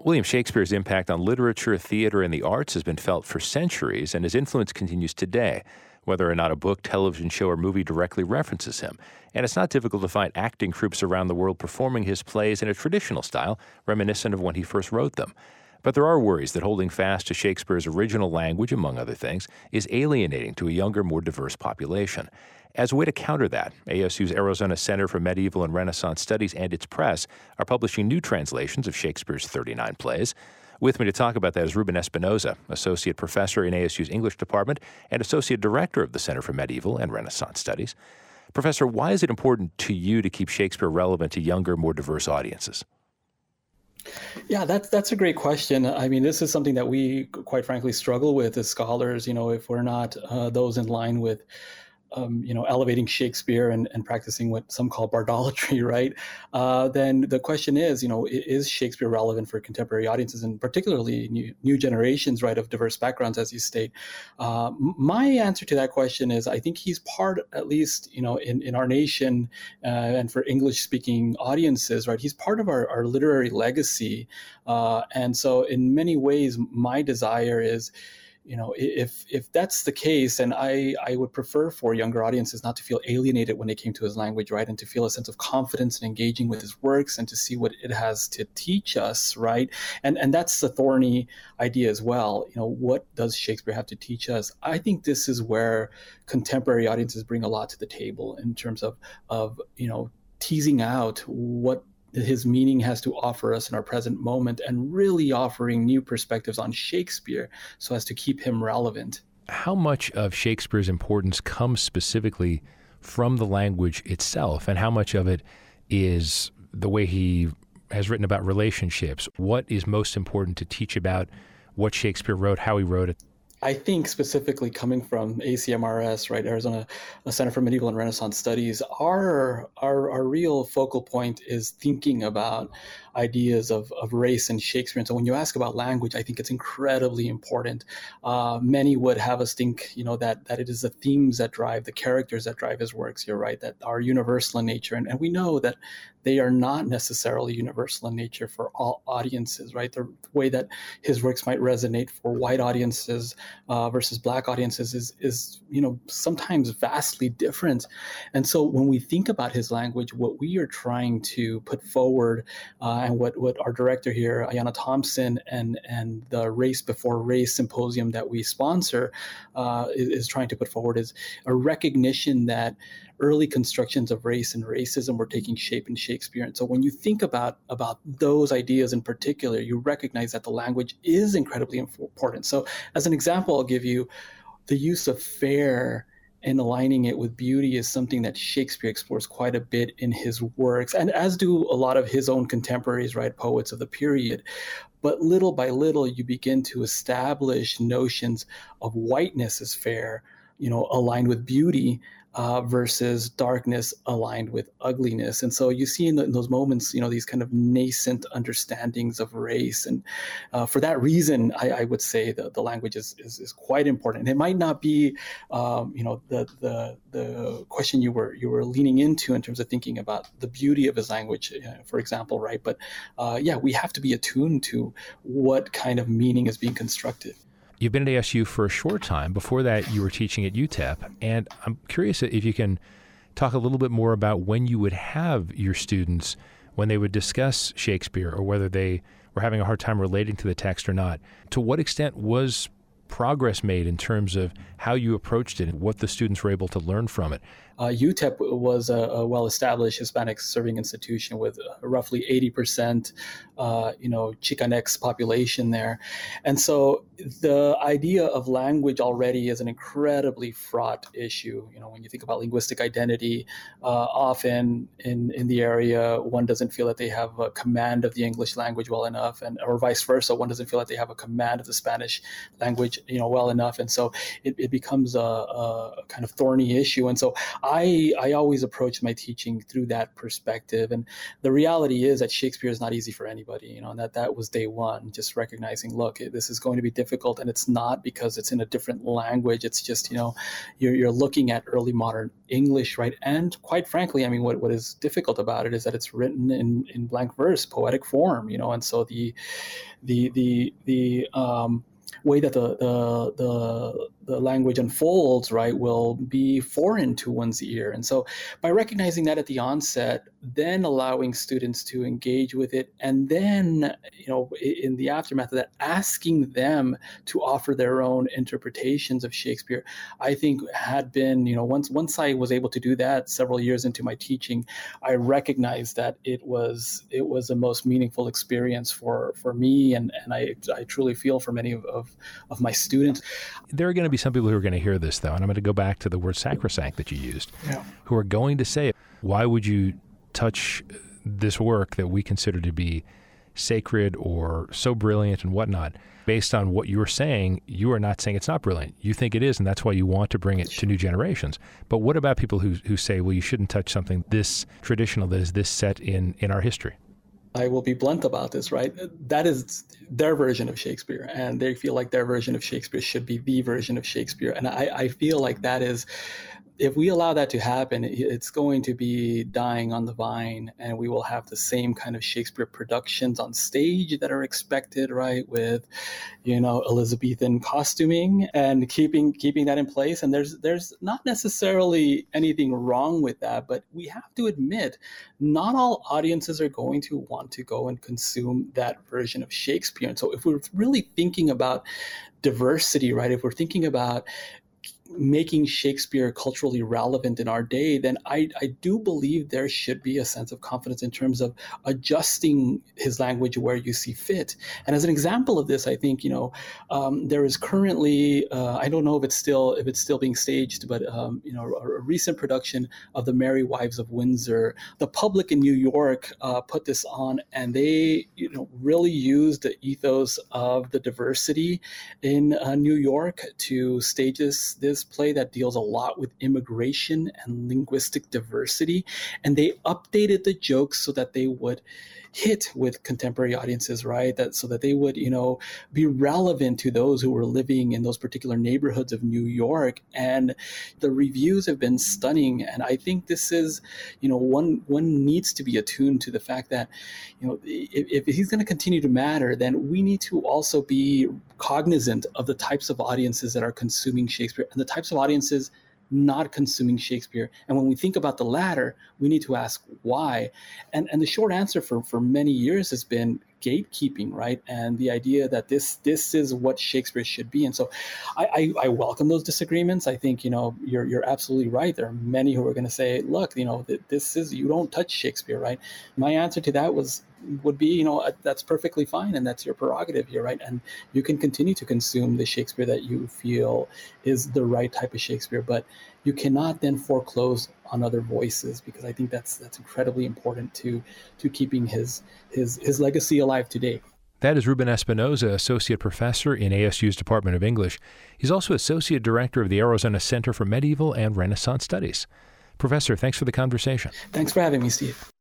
William Shakespeare's impact on literature, theater, and the arts has been felt for centuries, and his influence continues today, whether or not a book, television show, or movie directly references him. And it's not difficult to find acting troupes around the world performing his plays in a traditional style, reminiscent of when he first wrote them. But there are worries that holding fast to Shakespeare's original language, among other things, is alienating to a younger, more diverse population. As a way to counter that, ASU's Arizona Center for Medieval and Renaissance Studies and its press are publishing new translations of Shakespeare's 39 plays. With me to talk about that is Ruben Espinoza, Associate Professor in ASU's English Department and Associate Director of the Center for Medieval and Renaissance Studies. Professor, why is it important to you to keep Shakespeare relevant to younger, more diverse audiences? Yeah, that's a great question. I mean, this is something that we, quite frankly, struggle with as scholars. If we're not those in line with elevating Shakespeare and practicing what some call bardolatry, right? Then the question is Shakespeare relevant for contemporary audiences, and particularly new generations, right, of diverse backgrounds, as you state? My answer to that question is I think he's part, at least, in our nation and for English-speaking audiences, right? He's part of our literary legacy. And so in many ways, my desire is, if that's the case, then I would prefer for younger audiences not to feel alienated when they came to his language, right? And to feel a sense of confidence in engaging with his works and to see what it has to teach us, right? And that's the thorny idea as well. What does Shakespeare have to teach us? I think this is where contemporary audiences bring a lot to the table in terms of teasing out what his meaning has to offer us in our present moment and really offering new perspectives on Shakespeare so as to keep him relevant. How much of Shakespeare's importance comes specifically from the language itself, and how much of it is the way he has written about relationships? What is most important to teach about what Shakespeare wrote, how he wrote it? I think specifically coming from ACMRS, right, Arizona Center for Medieval and Renaissance Studies, our real focal point is thinking about ideas of race and Shakespeare. And so when you ask about language, I think it's incredibly important. Many would have us think, that it is the themes that drive, the characters that drive his works. You're right, that are universal in nature. And we know that they are not necessarily universal in nature for all audiences, right? The way that his works might resonate for white audiences versus Black audiences is sometimes vastly different. And so when we think about his language, what we are trying to put forward and what our director here, Ayanna Thompson, and the Race Before Race symposium that we sponsor is trying to put forward is a recognition that early constructions of race and racism were taking shape in Shakespeare. And so when you think about those ideas in particular, you recognize that the language is incredibly important. So as an example, I'll give you the use of fair and aligning it with beauty is something that Shakespeare explores quite a bit in his works, and as do a lot of his own contemporaries, right, poets of the period. But little by little, you begin to establish notions of whiteness as fair, aligned with beauty, versus darkness aligned with ugliness. And so you see in those moments, these kind of nascent understandings of race. And for that reason, I would say that the language is quite important. And it might not be, the question you were leaning into in terms of thinking about the beauty of his language, for example, right? But we have to be attuned to what kind of meaning is being constructed. You've been at ASU for a short time. Before that, you were teaching at UTEP. And I'm curious if you can talk a little bit more about when you would have your students, when they would discuss Shakespeare, or whether they were having a hard time relating to the text or not. To what extent was progress made in terms of how you approached it and what the students were able to learn from it? UTEP was a well-established Hispanic serving institution with roughly 80%, Chicanx population there. And so the idea of language already is an incredibly fraught issue. When you think about linguistic identity, often in the area, one doesn't feel that they have a command of the English language well enough, or vice versa. One doesn't feel that they have a command of the Spanish language, well enough. And so it becomes a kind of thorny issue. And so I always approach my teaching through that perspective. And the reality is that Shakespeare is not easy for anybody, and that was day one, just recognizing, look, this is going to be difficult, and it's not because it's in a different language. It's just, you're looking at early modern English, right? And quite frankly, I mean, what is difficult about it is that it's written in blank verse, poetic form, and so the way that the language unfolds, right, will be foreign to one's ear. And so by recognizing that at the onset, then allowing students to engage with it, and then, in the aftermath of that, asking them to offer their own interpretations of Shakespeare, I think had been, once I was able to do that several years into my teaching, I recognized that it was the most meaningful experience for me, and I truly feel for many of my students. There are going to be some people who are going to hear this, though, and I'm going to go back to the word sacrosanct that you used, who are going to say, why would you touch this work that we consider to be sacred or so brilliant and whatnot? Based on what you're saying, you are not saying it's not brilliant. You think it is, and that's why you want to bring it to new generations. But what about people who say, well, you shouldn't touch something this traditional, that is this set in our history? I will be blunt about this, right? That is their version of Shakespeare, and they feel like their version of Shakespeare should be the version of Shakespeare. And I feel like that is, if we allow that to happen, it's going to be dying on the vine, and we will have the same kind of Shakespeare productions on stage that are expected, right, with, Elizabethan costuming and keeping that in place. And there's not necessarily anything wrong with that, but we have to admit, not all audiences are going to want to go and consume that version of Shakespeare. And so if we're really thinking about diversity, right, if we're thinking about making Shakespeare culturally relevant in our day, then I do believe there should be a sense of confidence in terms of adjusting his language where you see fit. And as an example of this, I think, there is currently, I don't know if it's still being staged, but, a recent production of The Merry Wives of Windsor. The Public in New York put this on, and they, really used the ethos of the diversity in New York to stage this play that deals a lot with immigration and linguistic diversity. And they updated the jokes so that they would hit with contemporary audiences, right? So that they would, be relevant to those who were living in those particular neighborhoods of New York. And the reviews have been stunning. And I think this is, one needs to be attuned to the fact that, if he's going to continue to matter, then we need to also be cognizant of the types of audiences that are consuming Shakespeare and the types of audiences not consuming Shakespeare. And when we think about the latter, we need to ask why. And the short answer for many years has been gatekeeping, right? And the idea that this is what Shakespeare should be. And so I welcome those disagreements. I think, you're absolutely right. There are many who are going to say, look, this is, you don't touch Shakespeare, right? My answer to that would be, that's perfectly fine, and that's your prerogative here, right? And you can continue to consume the Shakespeare that you feel is the right type of Shakespeare, but you cannot then foreclose on other voices, because I think that's incredibly important to keeping his legacy alive today. That is Ruben Espinoza, Associate Professor in ASU's Department of English. He's also Associate Director of the Arizona Center for Medieval and Renaissance Studies. Professor, thanks for the conversation. Thanks for having me, Steve.